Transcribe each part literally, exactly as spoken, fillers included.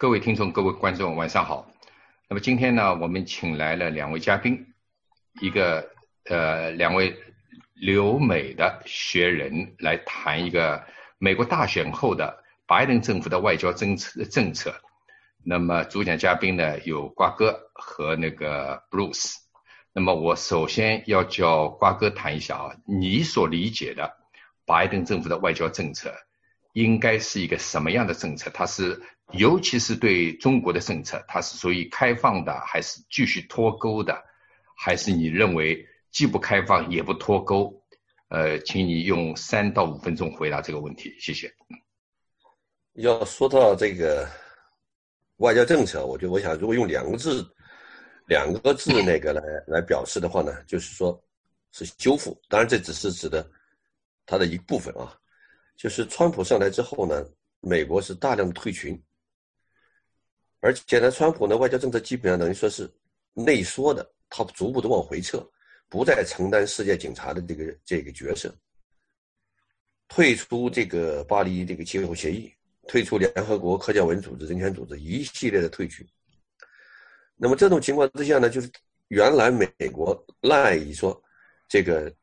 各位听众、各位观众，晚上好。那么今天呢，我们请来了两位嘉宾，一个呃，两位留美的学人来谈一个美国大选后的拜登政府的外交政策政策。那么主讲嘉宾呢有瓜哥和那个 Bruce。那么我首先要叫瓜哥谈一下啊，你所理解的拜登政府的外交政策应该是一个什么样的政策？它是尤其是对中国的政策，它是属于开放的，还是继续脱钩的，还是你认为既不开放也不脱钩？呃，请你用三到五分钟回答这个问题，谢谢。 要说到这个外交政策，我觉得我想如果用两个字两个字那个来来表示的话呢，就是说是修复。当然这只是指的它的一部分啊。就是川普上来之后呢，美国是大量的退群，而且呢，川普的外交政策基本上等于说是内缩的，他逐步的往回撤，不再承担世界警察的这个这个角色，退出这个巴黎这个气候协议，退出联合国科教文组织、人权组织，一系列的退群。那么这种情况之下呢，就是原来美国赖以说这个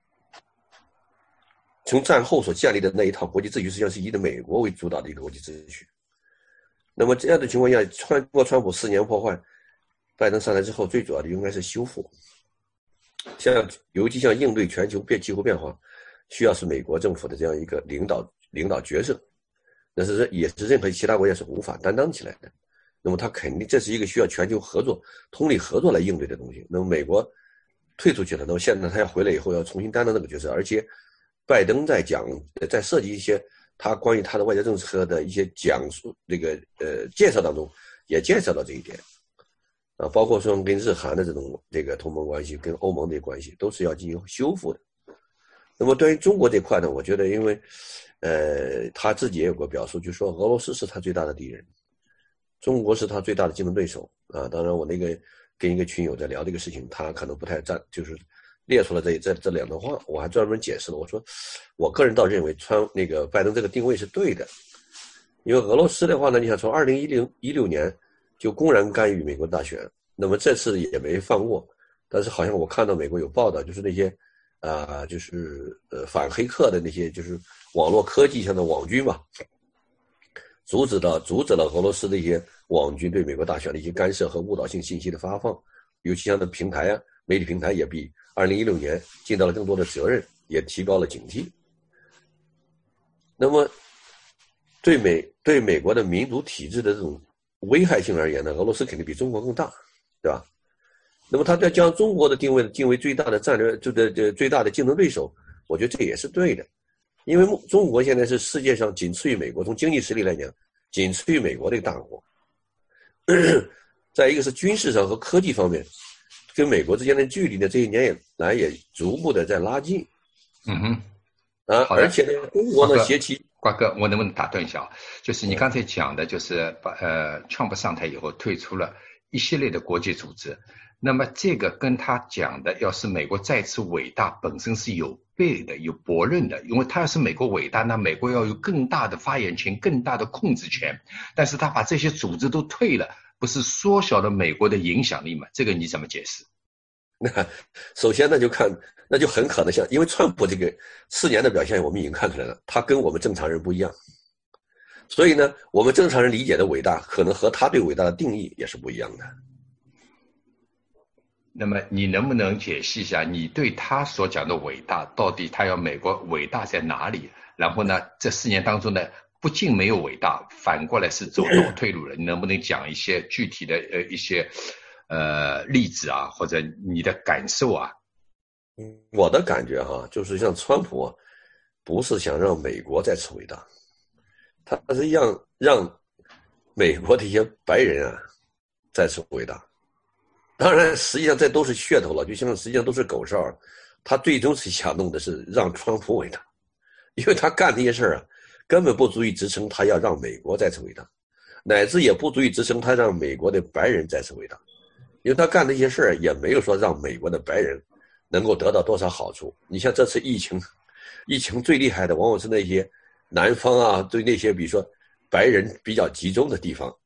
从战后所建立的那一套国际秩序，实际上是以的美国为主导的一个国际秩序。那么这样的情况下，川过川普四年破坏，拜登上来之后，最主要的应该是修复。像尤其像应对全球变气候变化，需要是美国政府的这样一个领导领导角色，那是也是任何其他国家是无法担当起来的。那么他肯定这是一个需要全球合作、通力合作来应对的东西。那么美国退出去了，那么现在他要回来以后要重新担当这个角色，而且拜登在讲在设计一些他关于他的外交政策的一些讲述这个呃介绍当中，也介绍到这一点啊，包括说跟日韩的这种这个同盟关系，跟欧盟的关系都是要进行修复的。那么对于中国这块呢，我觉得因为呃他自己也有个表述，就是说俄罗斯是他最大的敌人，中国是他最大的竞争对手啊。当然我那个跟一个群友在聊这个事情，他可能不太赞，就是列出了这这这两段话，我还专门解释了。我说，我个人倒认为川那个拜登这个定位是对的，因为俄罗斯的话呢，你想从二零一零一六年就公然干预美国大选，那么这次也没放过。但是好像我看到美国有报道，就是那些啊、呃，就是呃反黑客的那些就是网络科技上的网军吧，阻止了阻止了俄罗斯的一些网军对美国大选的一些干涉和误导性信息的发放，尤其像的平台啊，媒体平台也比二零一六年尽到了更多的责任，也提高了警惕。那么对美对美国的民主体制的这种危害性而言呢，俄罗斯肯定比中国更大，对吧？那么他在将中国的定位定为最大的战略，就的这最大的竞争对手，我觉得这也是对的，因为中国现在是世界上仅次于美国，从经济实力来讲，仅次于美国的一个大国。再一个是军事上和科技方面，跟美国之间的距离呢，这一年以来也逐步的在拉近。 嗯哼， 啊，而且呢，中国呢，携其瓜哥，我能不能打断一下啊？就是你刚才讲的，就是把呃，川普上台以后退出了一系列的国际组织，那么这个跟他讲的，要是美国再次伟大，本身是有悖的、有驳论的，因为他要是美国伟大，那美国要有更大的发言权、更大的控制权，但是他把这些组织都退了，不是缩小了美国的影响力吗？这个你怎么解释？ 那首先呢，就看那就很可能像，因为川普这个四年的表现，我们已经看出来了，他跟我们正常人不一样，所以呢，我们正常人理解的伟大，可能和他对伟大的定义也是不一样的。 那么你能不能解析一下，你对他所讲的伟大，到底他要美国伟大在哪里？然后呢，这四年当中呢，不仅没有伟大，反过来是走倒退路了。你能不能讲一些具体的呃一些呃例子啊，或者你的感受啊？ 我的感觉哈、啊，就是像川普、啊，不是想让美国再次伟大，他是让让美国的一些白人啊再次伟大。当然，实际上这都是噱头了，就像实际上都是狗哨。他最终是想弄的是让川普伟大，因为他干这些事儿啊，根本不足以支撑他要让美国再次伟大，乃至也不足以支撑他让美国的白人再次伟大，因为他干这些事儿也没有说让美国的白人能够得到多少好处。你像这次疫情，疫情最厉害的往往是那些南方啊，对那些比如说白人比较集中的地方，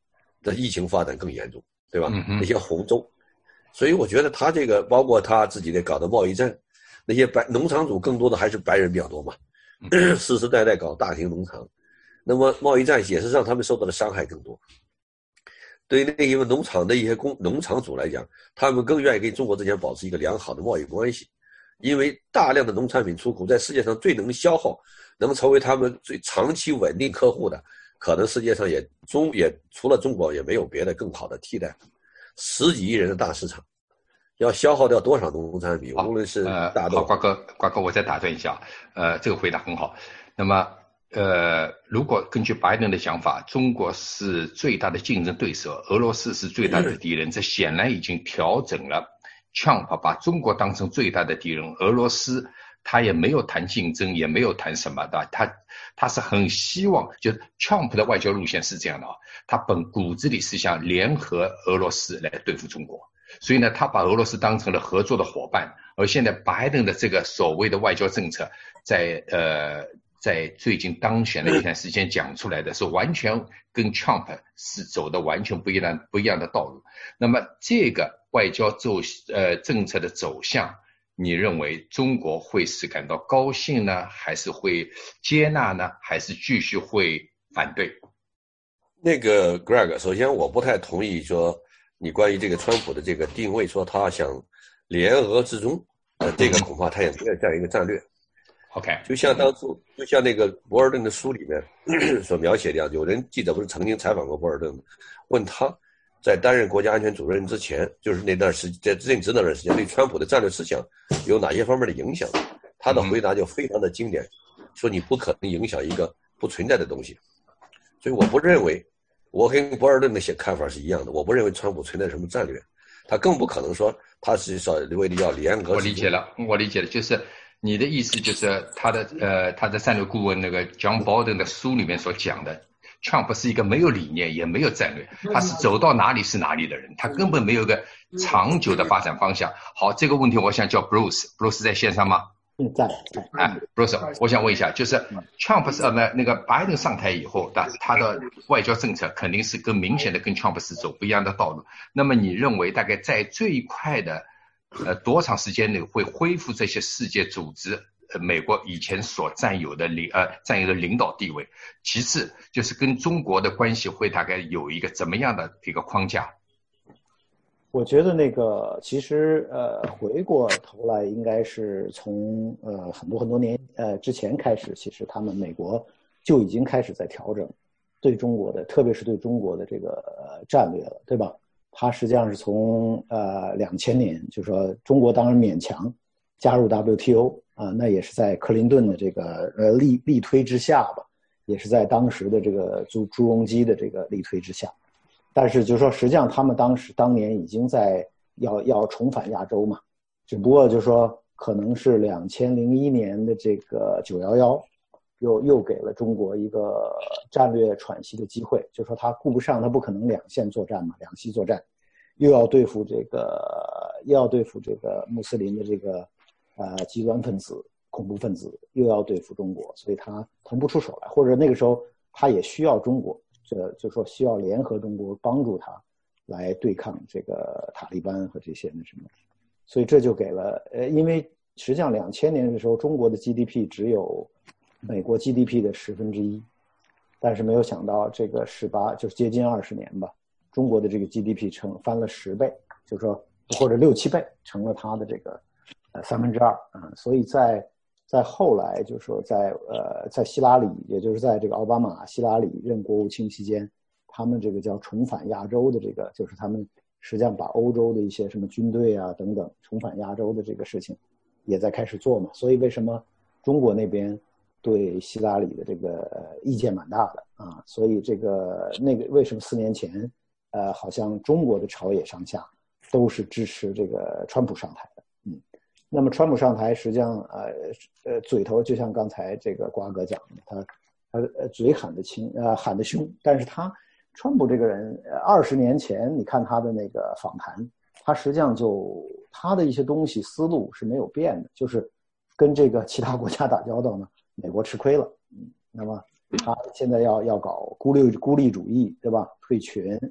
的疫情发展更严重，对吧？ 嗯、 那些红州，所以我觉得他这个包括他自己的搞的贸易战，那些白农场主更多的还是白人比较多嘛， 嗯、 世世代代搞大型农场，那么贸易战也是让他们受到的伤害更多。对于那些农场的一些工农场主来讲，他们更愿意跟中国之间保持一个良好的贸易关系，因为大量的农产品出口在世界上最能消耗，能成为他们最长期稳定客户的，可能世界上也中也除了中国也没有别的更好的替代。十几亿人的大市场，要消耗掉多少农产品？无论是大豆， 呃，好，瓜哥，瓜哥，我再打断一下，呃，这个回答很好。那么，呃，如果根据拜登的想法，中国是最大的竞争对手，俄罗斯是最大的敌人，这显然已经调整了。Trump 把中国当成最大的敌人，俄罗斯他也没有谈竞争，也没有谈什么的，他他是很希望，就是 Trump 的外交路线是这样的啊，他本骨子里是想联合俄罗斯来对付中国。所以呢，他把俄罗斯当成了合作的伙伴，而现在拜登的这个所谓的外交政策，在呃在最近当选的一段时间讲出来的是完全跟 Trump 是走的完全不一样不一样的道路。那么这个外交走呃政策的走向，你认为中国会是感到高兴呢，还是会接纳呢，还是继续会反对？ 那个 Greg， 首先我不太同意说你关于这个川普的这个定位，说他想联俄制中，呃，这个恐怕他也没有这样一个战略。 OK， 就像当初，就像那个博尔顿的书里面所描写的样，有人记者不是曾经采访过博尔顿，问他在担任国家安全主任之前，就是那段时在任职那段时间，对川普的战略思想有哪些方面的影响？他的回答就非常的经典，说你不可能影响一个不存在的东西。所以我不认为，我跟博尔顿的些看法是一样的，我不认为川普存在什么战略，他更不可能说他是说为了要联俄。 我理解了，我理解了，就是你的意思就是他的呃他的战略顾问那个 John Bolton 的书里面所讲的 ，Trump 是一个没有理念也没有战略，他是走到哪里是哪里的人，他根本没有个长久的发展方向。好，这个问题我想叫 Bruce，Bruce 在线上吗？ 嗯，在在。 哎 ，Bruce， 我想问一下，就是 Trump 是呃那那个拜登上台以后，他他的外交政策肯定是跟明显的跟 Trump 是走不一样的道路。那么你认为大概在最快的呃多长时间内会恢复这些世界组织呃美国以前所占有的领呃占有的领导地位？其次就是跟中国的关系会大概有一个怎么样的一个框架？ 我觉得那个其实呃回过头来应该是从呃很多很多年呃之前开始，其实他们美国就已经开始在调整对中国的，特别是对中国的这个呃战略了，对吧？它实际上是从呃两千年，就是说中国当然勉强加入 W T O 啊、呃，那也是在克林顿的这个呃力力推之下吧，也是在当时的这个朱朱镕基的这个力推之下。但是就是说实际上他们当时当年已经在要要重返亚洲嘛，只不过就是说可能是两千零一年的这个九一一又又给了中国一个战略喘息的机会，就是说他顾不上，他不可能两线作战嘛，两栖作战，又要对付这个又要对付这个穆斯林的这个呃极端分子恐怖分子，又要对付中国，所以他腾不出手来，或者那个时候他也需要中国，这就说需要联合中国帮助他来对抗这个塔利班和这些那什么，所以这就给了呃，因为实际上两千年的时候，中国的 G D P 只有美国 G D P 的十分之一，但是没有想到这个十八就是接近二十年吧，中国的这个 G D P 成翻了十倍，就是说或者六七倍，成了它的这个呃三分之二啊，所以在在后来就是说在呃在希拉里，也就是在这个奥巴马希拉里任国务卿期间，他们这个叫重返亚洲的这个，就是他们实际上把欧洲的一些什么军队啊等等重返亚洲的这个事情也在开始做嘛，所以为什么中国那边对希拉里的这个意见蛮大的啊？所以这个那个为什么四年前呃好像中国的朝野上下都是支持这个川普上台的，嗯，那么川普上台实际上呃呃嘴头就像刚才这个瓜哥讲的，他他呃嘴喊得轻呃喊得凶，但是他川普这个人二十年前你看他的那个访谈，他实际上就他的一些东西思路是没有变的，就是跟这个其他国家打交道呢，美国吃亏了，嗯，那么他现在要要搞孤立孤立主义，对吧？退群，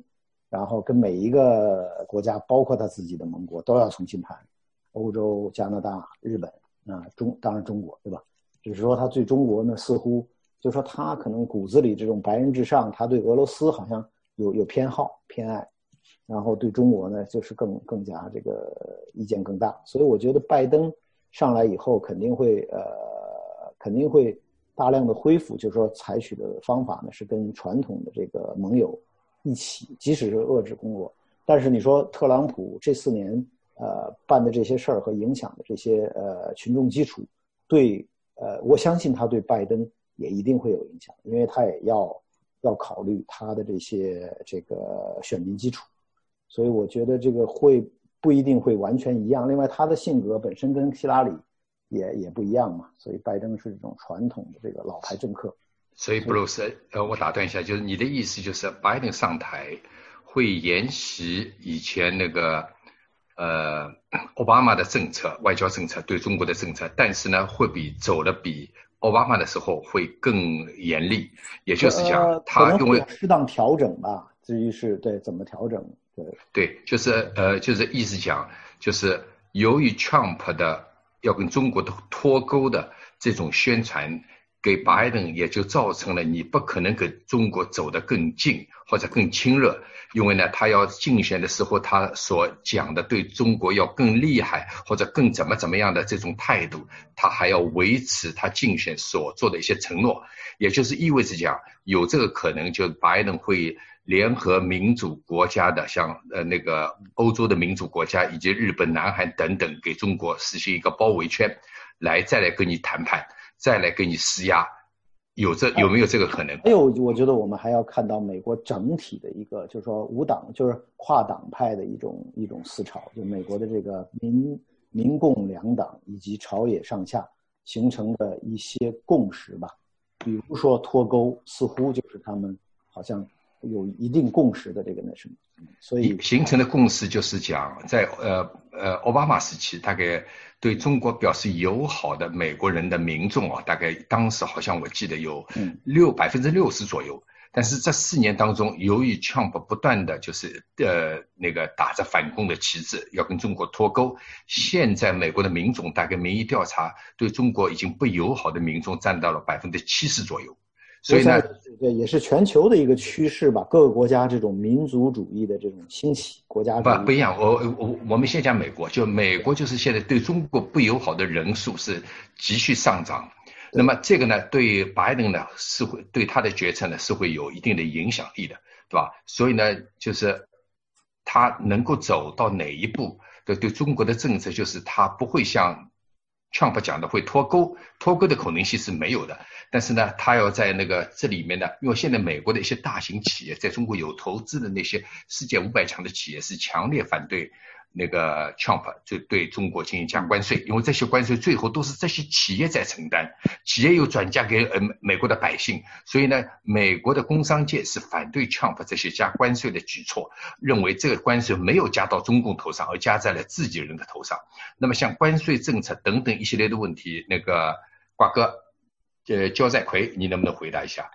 然后跟每一个国家，包括他自己的盟国，都要重新谈。欧洲、加拿大、日本啊，中当然中国，对吧？只是说他对中国呢，似乎就说他可能骨子里这种白人至上，他对俄罗斯好像有有偏好偏爱，然后对中国呢就是更更加这个意见更大。所以我觉得拜登上来以后肯定会呃肯定会大量的恢复，就是说采取的方法呢是跟传统的这个盟友一起，即使是遏制中国。但是你说特朗普这四年呃办的这些事儿和影响的这些呃群众基础，对呃我相信他对拜登也一定会有影响，因为他也要要考虑他的这些这个选民基础，所以我觉得这个会不一定会完全一样。另外他的性格本身跟希拉里也也不一样嘛，所以拜登是这种传统的这个老牌政客。 所以布鲁斯，呃，我打断一下，就是你的意思就是拜登上台会沿袭以前那个呃奥巴马的政策，外交政策对中国的政策，但是呢会比走的比奥巴马的时候会更严厉，也就是讲， 呃、 他因为适当调整吧，至于是对怎么调整，对对，就是呃就是意思讲，就是由于 Trump 的要跟中国的脱钩的这种宣传，给拜登也就造成了你不可能跟中国走得更近或者更亲热，因为呢，他要竞选的时候，他所讲的对中国要更厉害或者更怎么怎么样的这种态度，他还要维持他竞选所做的一些承诺，也就是意味着讲，有这个可能，就拜登会联合民主国家的，像呃那个欧洲的民主国家以及日本、南韩等等，给中国实行一个包围圈，来再来跟你谈判。再来给你施压，有这有没有这个可能？ 还有，我觉得我们还要看到美国整体的一个，就是说无党，就是跨党派的一种一种思潮，就美国的这个民民共两党以及朝野上下形成的一些共识吧。比如说脱钩，似乎就是他们好像有一定共识的这个那什么，所以形成的共识就是讲，在呃呃奥巴马时期，大概对中国表示友好的美国人的民众啊，大概当时好像我记得有六百分之六十左右。但是这四年当中，由于 Trump 不断的就是呃那个打着反攻的旗帜，要跟中国脱钩，现在美国的民众大概民意调查对中国已经不友好的民众占到了百分之七十左右。所以呢， 对，也是全球的一个趋势吧。各个国家这种民族主义的这种兴起，国家不不一样。我我我们先讲美国，就美国就是现在对中国不友好的人数是急剧上涨。那么这个呢，对拜登呢是会对他的决策呢是会有一定的影响力的，对吧？所以呢，就是他能够走到哪一步的对中国的政策，就是他不会像Trump 讲的会脱钩，脱钩的可能性是没有的。但是呢，他要在那个这里面呢，因为现在美国的一些大型企业在中国有投资的那些世界五百强的企业是强烈反对那个 Trump 就对中国进行加关税，因为这些关税最后都是这些企业在承担，企业又转嫁给呃美国的百姓，所以呢，美国的工商界是反对 Trump 这些加关税的举措，认为这个关税没有加到中共头上，而加在了自己人的头上。那么像关税政策等等一系列的问题，那个瓜哥。呃，焦在奎，你能不能回答一下？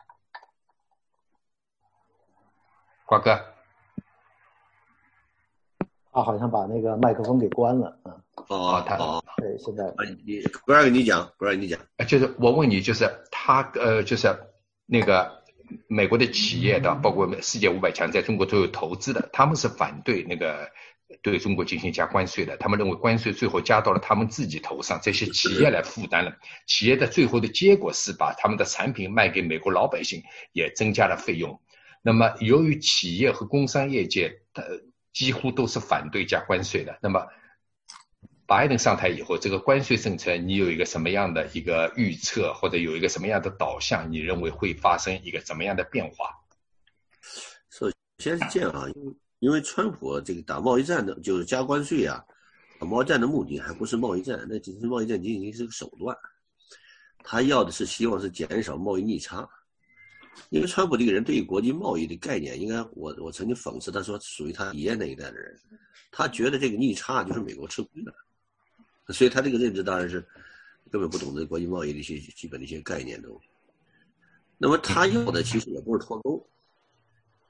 瓜哥， 他好像把那个麦克风给关了，嗯。 哦，他哦，对，现在你不让你讲，不让你讲。 就是我问你，就是他呃，就是那个美国的企业的，包括世界五百强在中国都有投资的，他们是反对那个对中国进行加关税的，他们认为关税最后加到了他们自己头上，这些企业来负担了。企业的最后的结果是把他们的产品卖给美国老百姓，也增加了费用。那么由于企业和工商业界呃几乎都是反对加关税的，那么拜登上台以后，这个关税政策你有一个什么样的一个预测，或者有一个什么样的导向，你认为会发生一个怎么样的变化？ 首先是这样啊，因为因为川普这个打贸易战的，就是加关税啊，打贸易战的目的还不是贸易战，那只是贸易战仅仅是个手段。他要的是希望是减少贸易逆差。因为川普这个人对于国际贸易的概念，应该我我曾经讽刺他说，属于他爷爷那一代的人，他觉得这个逆差就是美国吃亏了，所以他这个认知当然是根本不懂得国际贸易的一些基本的一些概念都。那么他要的其实也不是脱钩。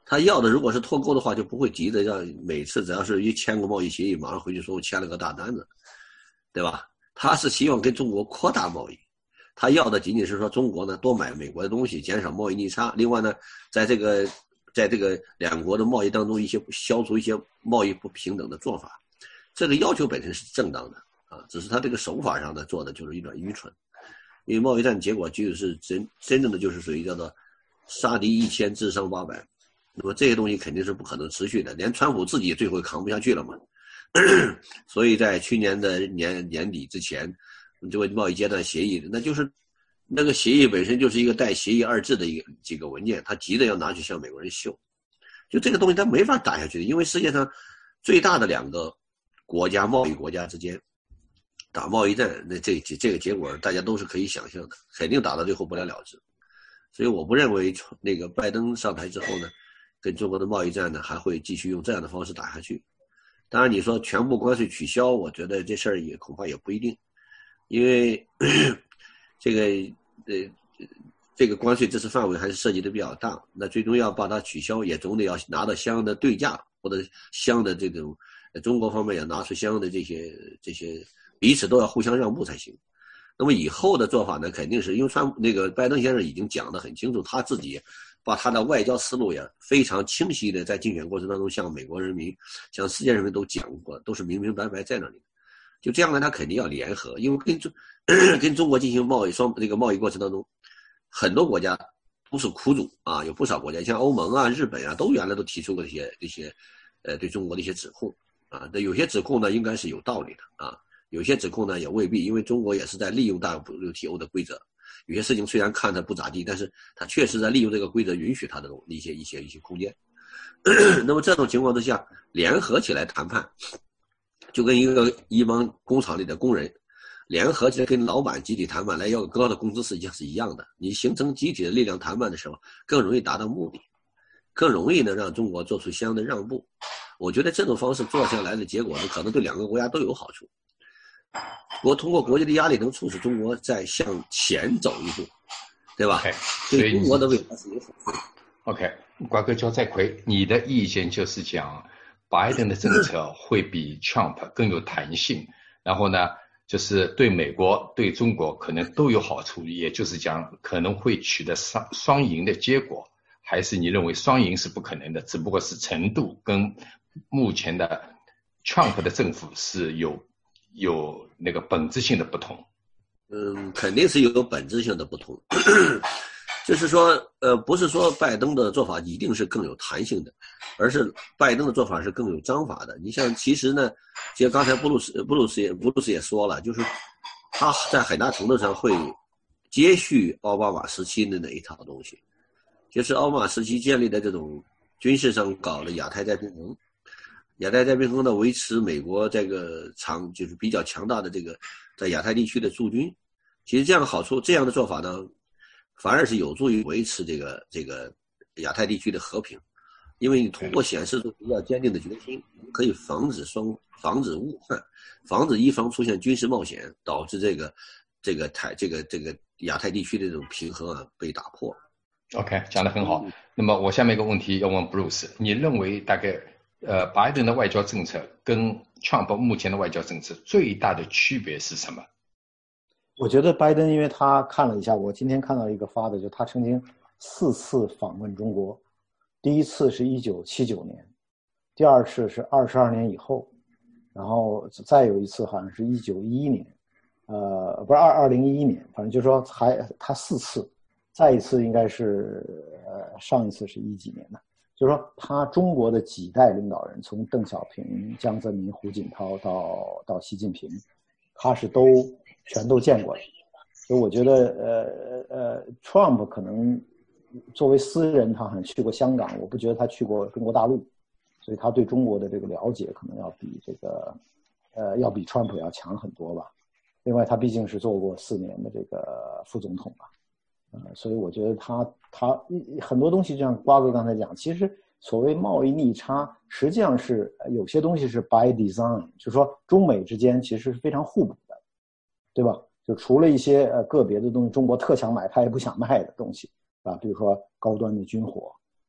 他要的如果是脱钩的话，就不会急着让每次只要是一签个贸易协议，马上回去说我签了个大单子，对吧？他是希望跟中国扩大贸易，他要的仅仅是说中国呢多买美国的东西，减少贸易逆差。另外呢，在这个在这个两国的贸易当中，一些消除一些贸易不平等的做法，这个要求本身是正当的啊，只是他这个手法上呢做的就是有点愚蠢。因为贸易战结果就是真真正的就是属于叫做杀敌一千自伤八百。那么这些东西肯定是不可能持续的，连川普自己最后扛不下去了嘛。所以在去年的年年底之前，这个贸易阶段协议，那就是那个协议本身就是一个带协议二字的一个几个文件，他急着要拿去向美国人秀。就这个东西他没法打下去的，因为世界上最大的两个国家贸易国家之间打贸易战，那这这个结果大家都是可以想象的，肯定打到最后不了了之。所以我不认为那个拜登上台之后呢，跟中国的贸易战呢还会继续用这样的方式打下去。当然你说全部关税取消，我觉得这事儿也恐怕也不一定，因为这个呃这个关税支持范围还是涉及的比较大，那最终要把它取消，也总得要拿到相应的对价，或者相应的这种中国方面也拿出相应的这些这些彼此都要互相让步才行。那么以后的做法呢，肯定是因为川那个拜登先生已经讲得很清楚，他自己把他的外交思路也非常清晰的在竞选过程当中向美国人民、向世界人民都讲过，都是明明白白在那里。就这样呢，他肯定要联合，因为跟中跟中国进行贸易双这个贸易过程当中，很多国家都是苦主啊，有不少国家像欧盟啊、日本啊，都原来都提出过这些这些呃对中国的一些指控啊。那有些指控呢，应该是有道理的啊。有些指控呢也未必，因为中国也是在利用 W T O 的规则，有些事情虽然看着不咋地，但是它确实在利用这个规则允许它的一些一些一些空间。那么这种情况之下，联合起来谈判，就跟一个一帮工厂里的工人联合起来跟老板集体谈判来要高的工资是一样是一样的。你形成集体的力量谈判的时候，更容易达到目的，更容易呢让中国做出相应的让步。我觉得这种方式做下来的结果呢，可能对两个国家都有好处。我通过国际的压力能促使中国再向前走一步，对吧？ Okay, 对中国的未来是有好处。 OK， 瓜哥焦在奎，你的意见就是讲，拜登的政策会比 Trump 更有弹性，然后呢，就是对美国、对中国可能都有好处，也就是讲可能会取得双双赢的结果，还是你认为双赢是不可能的，只不过是程度跟目前的 Trump 的政府是有。有那个本质性的不同。 嗯，肯定是有本质性的不同。就是说，呃，不是说拜登的做法一定是更有弹性的，而是拜登的做法是更有章法的。你像，其实呢，其实刚才布鲁斯布鲁斯也布鲁斯也说了，就是他在很大程度上会接续奥巴马时期的那一套东西，就是奥巴马时期建立的这种军事上搞的亚太再平衡。亚太太平衡呢，维持美国这个长就是比较强大的这个在亚太地区的驻军。其实这样的好处，这样的做法呢，反而是有助于维持这个这个亚太地区的和平，因为你通过显示出比较坚定的决心，可以防止双防止误判，防止一方出现军事冒险，导致这个这个台这个这个亚太地区的这种平衡啊被打破。 OK， 讲得很好。那么我下面一个问题要问 Bruce， 你认为大概？呃，拜登的外交政策跟 Trump 目前的外交政策最大的区别是什么？ 我觉得拜登，因为他看了一下，我今天看到一个发的，就他曾经四次访问中国，第一次是一九七九年，第二次是二十二年以后，然后再有一次好像是一九一一年，呃，不是二二零一一年，反正就是说还他四次，再一次应该是呃上一次是一几年的。就是说，他中国的几代领导人，从邓小平、江泽民、胡锦涛到到习近平，他是都全都见过的。所以我觉得，呃呃 ，Trump 可能作为私人，他好像去过香港，我不觉得他去过中国大陆，所以他对中国的这个了解可能要比这个，呃，要比 Trump 要强很多吧。另外，他毕竟是做过四年的这个副总统吧。呃，所以我觉得他他很多东西，就像瓜哥刚才讲，其实所谓贸易逆差，实际上是有些东西是 by design， 就是说中美之间其实是非常互补的，对吧？就除了一些呃个别的东西，中国特想买他也不想卖的东西啊，比如说高端的军火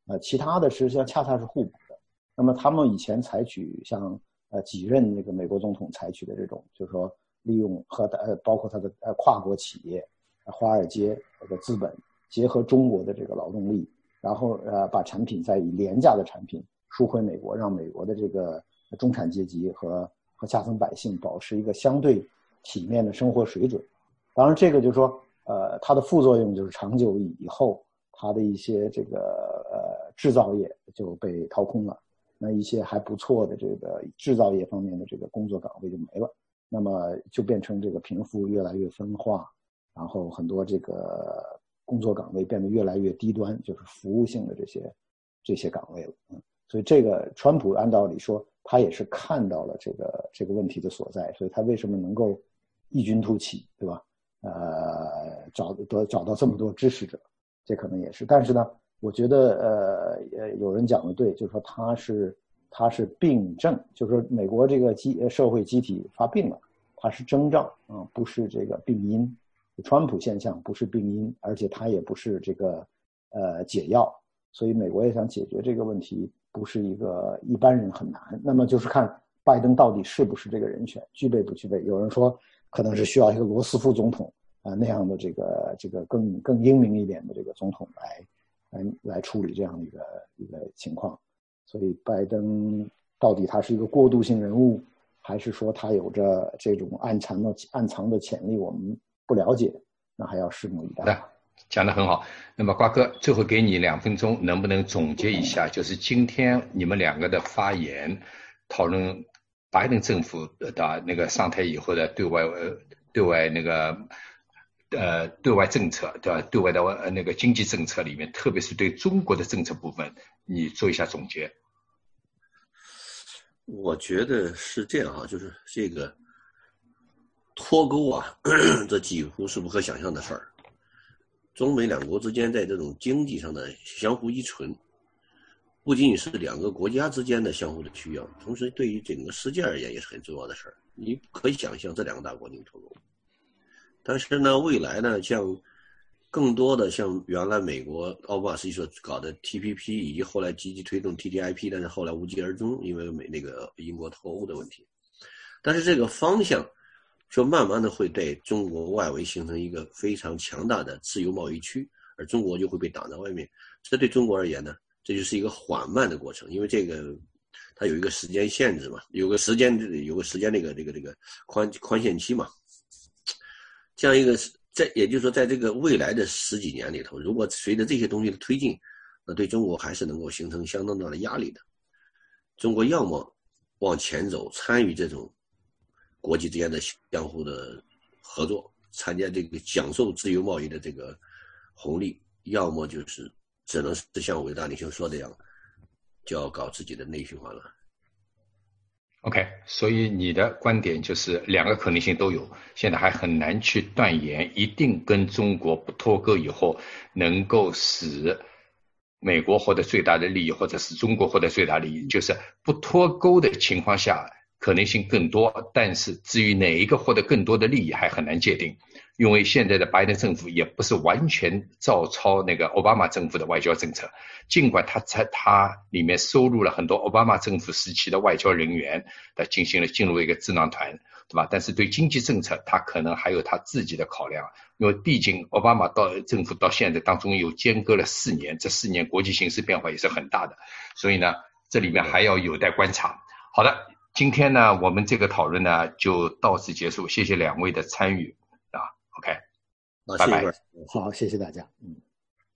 呃，其他的实际上恰恰是互补的。那么他们以前采取像呃几任那个美国总统采取的这种，就是说利用和呃包括他的呃跨国企业、呃、华尔街这个资本结合中国的这个劳动力，然后呃把产品再以廉价的产品输回美国，让美国的这个中产阶级和和下层百姓保持一个相对体面的生活水准。当然，这个就是说，呃，它的副作用就是长久以后，它的一些这个呃制造业就被掏空了，那一些还不错的这个制造业方面的这个工作岗位就没了，那么就变成这个贫富越来越分化，然后很多这个工作岗位变得越来越低端，就是服务性的这些这些岗位了。嗯，所以这个川普按道理说，他也是看到了这个这个问题的所在，所以他为什么能够异军突起，对吧？呃，找得找到这么多支持者，这可能也是。但是呢，我觉得呃呃，有人讲的对，就是说他是他是病症，就是说美国这个机社会机体发病了，它是征兆啊、呃，不是这个病因。川普现象不是病因，而且它也不是这个呃解药，所以美国也想解决这个问题，不是一个一般人很难。那么就是看拜登到底是不是这个人选，具备不具备。有人说可能是需要一个罗斯福总统啊、呃、那样的这个这个更更英明一点的这个总统来来来处理这样的一个一个情况。所以拜登到底他是一个过渡性人物，还是说他有着这种暗藏的暗藏的潜力，我们不了解，那还要拭目以待。 讲得很好。那么瓜哥，最后给你两分钟，能不能总结一下，就是今天你们两个的发言，讨论拜登政府的那个上台以后的对外呃对外那个呃对外政策，对吧？对外的呃那个经济政策里面，特别是对中国的政策部分，你做一下总结。 我觉得是这样啊，就是这个脱钩啊，这几乎是不可想象的事儿。中美两国之间在这种经济上的相互依存，不仅仅是两个国家之间的相互的需要，同时对于整个世界而言也是很重要的事儿。你可以想象这两个大国能脱钩，但是呢，未来呢，像更多的像原来美国奥巴马时期所搞的 T P P， 以及后来积极推动 T T I P， 但是后来无疾而终，因为美那个英国脱欧的问题。但是这个方向说慢慢的会对中国外围形成一个非常强大的自由贸易区，而中国就会被挡在外面。这对中国而言呢，这就是一个缓慢的过程，因为这个它有一个时间限制嘛，有个时间有个时间那个这个这个宽宽限期嘛。这样一个在也就是说在这个未来的十几年里头，如果随着这些东西的推进，那对中国还是能够形成相当大的压力的。中国要么往前走，参与这种国际之间的相互的合作，参加这个享受自由贸易的这个红利，要么就是只能是像伟大领袖说的样，就要搞自己的内循环了。 OK， 所以你的观点就是两个可能性都有，现在还很难去断言一定跟中国不脱钩以后能够使美国获得最大的利益，或者是中国获得最大利益，就是不脱钩的情况下可能性更多，但是至于哪一个获得更多的利益还很难界定，因为现在的拜登政府也不是完全照抄那个奥巴马政府的外交政策，尽管他在他里面收录了很多奥巴马政府时期的外交人员，他进行了进入一个智囊团，对吧？但是对经济政策他可能还有他自己的考量，因为毕竟奥巴马到政府到现在当中有间隔了四年，这四年国际形势变化也是很大的，所以呢这里面还要有待观察。好的，今天呢我们这个讨论呢就到此结束，谢谢两位的参与啊 OK， 拜拜。 好，谢谢大家。嗯。